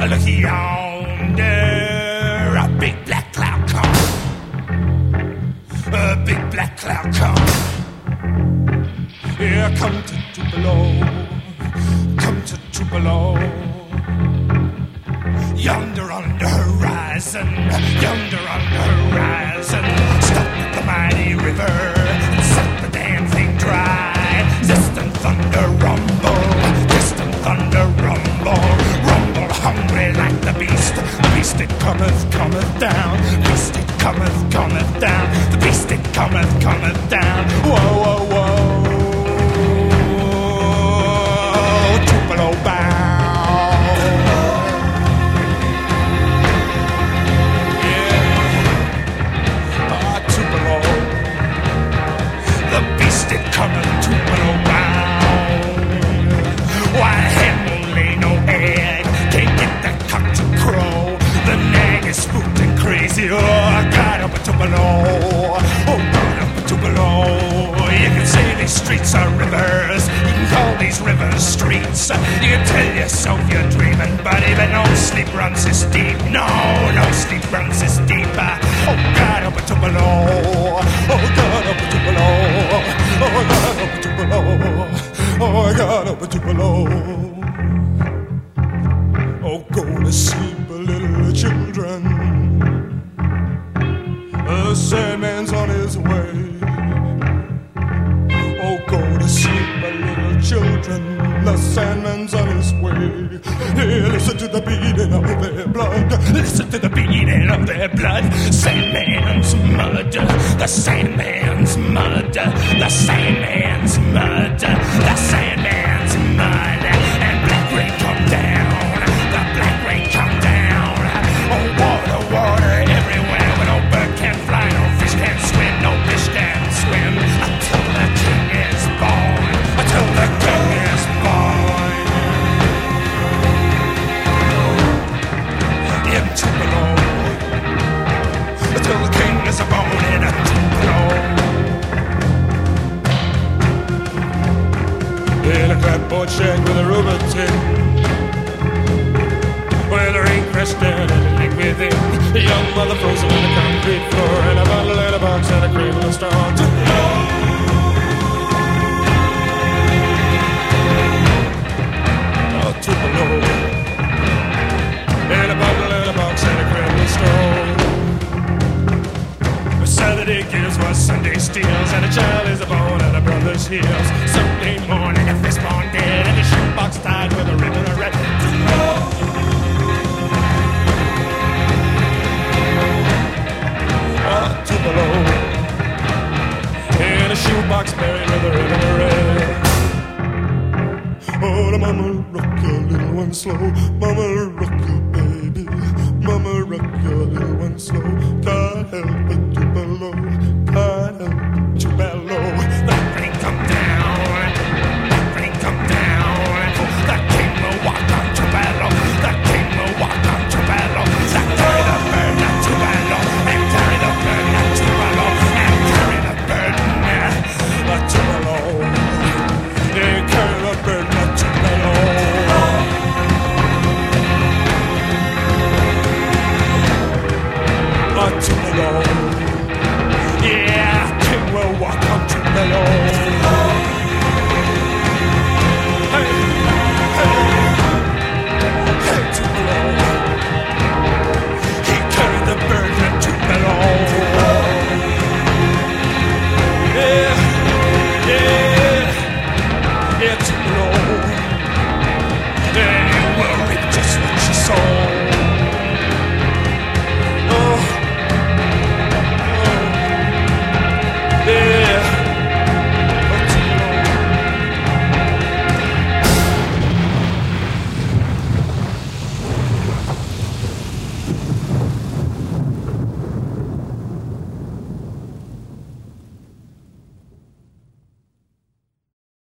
Look yonder, a big black cloud come. A big black cloud come. Here come to Tupelo, come to Tupelo. Yonder on the horizon, yonder on the horizon. Stop at the mighty river and suck the damn thing dry. Distant thunder rumble, distant thunder rumble. Rumble hungry like the beast. The beast it cometh, cometh down. Beast it cometh, cometh down. The beast it cometh, cometh down. Whoa, whoa, whoa. Tupelo bound. Coming Tupelo bound. Why hen won't lay no egg, can't get that cock to crow. The nag is spooked and crazy. Oh, I got up at Tupelo. Oh, got up at Tupelo. You can say these streets are rivers. You can call these rivers streets. You can tell yourself you're dreaming, buddy, but no sleep runs this deep. No, no sleep runs this deep. Oh, got up at Tupelo. Oh, got up at Tupelo. Oh, I got up a Tupelo. Oh, I got up a Tupelo. Oh, go to sleep, little children. The Sandman's on his way. Oh, go to sleep, little children. The Sandman's on his way. Hey, listen to the beating of their blood. Listen to the beating of their blood. Sandman's mud. The Sandman's mud. The Sandman's mud. The Sandman's mud. And black rain come down. The black rain come down. Oh, water, water everywhere. Where no bird can fly, no fish can swim, no fish can swim. Until the king is born. Until the king is born. In Tupelo. Until the king is born in a Tupelo. In a clapboard shed with a rubber tip, where there ain't crest down anything within. A young mother frozen in the concrete floor, and a bottle and a box and a cradle of straw. Tupelo. Oh, Tupelo. And a bottle and a box and a cradle of straw. Saturday gives what Sunday steals, and a child is born at a brother's heels. Sunday morning, a fistborn dead, and a shoebox tied with a ribbon of red. Tupelo. In a shoebox buried with a ribbon of red. Oh, the mama rock your little one slow. Mama rock your baby. Mama rock your little one slow. God help